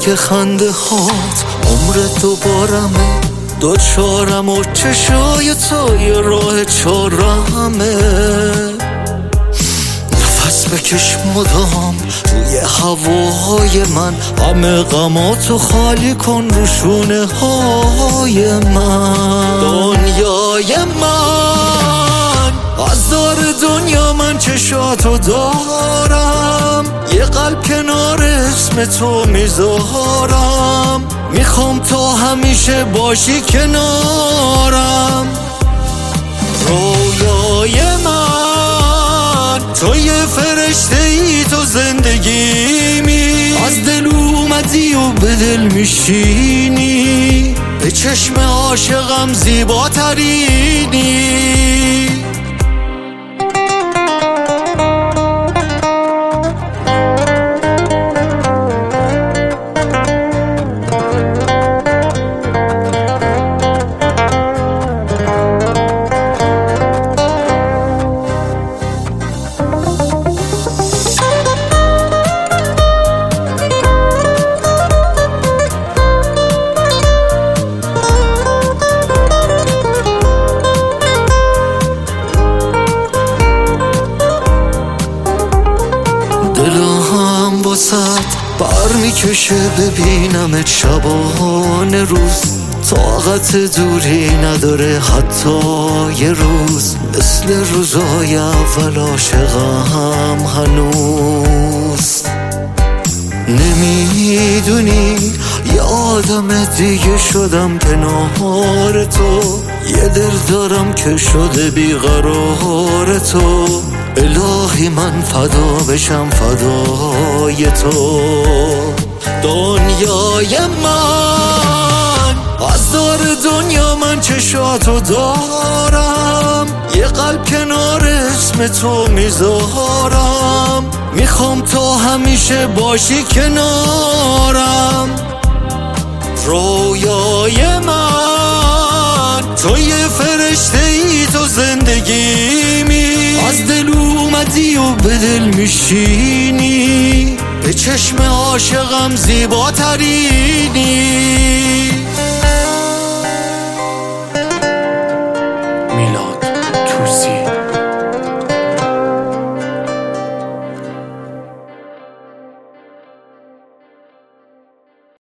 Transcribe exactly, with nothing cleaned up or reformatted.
که خنده هات عمر دوبارمه، دوچارم و چشای تو یه راه چارمه. نفس بکش مدام روی هوای من، همه غماتو خالی کن رو شونه های من. دنیای من از دار دنیا من چشاتو دارم، یه قلب کنار اسم تو میذارم، میخوام تا همیشه باشی کنارم. رویای من تو یه فرشته ای، تو زندگیمی، از دل اومدی و به دل میشینی، به چشم عاشقم زیباترینی. دلم واسط بر میکشه ببینمت شبانه روز، طاقت دوری نداره حتی یه روز، مثل روزای اول عاشقم هنوز. نمیدونی یه آدم دیگه شدم کنار تو، یه دل دارم که شده بیقرار تو. الهی من فدا بشم فدای تو. دنیای من از دار دنیا من چشاتو دارم، یه قلب کنار اسم تو میذارم، میخوام تا همیشه باشی کنارم. رویای من تو یه فرشته ای، تو زندگیمی، از دل اومدی و به دل میشینی، به چشم عاشقم زیباترینی.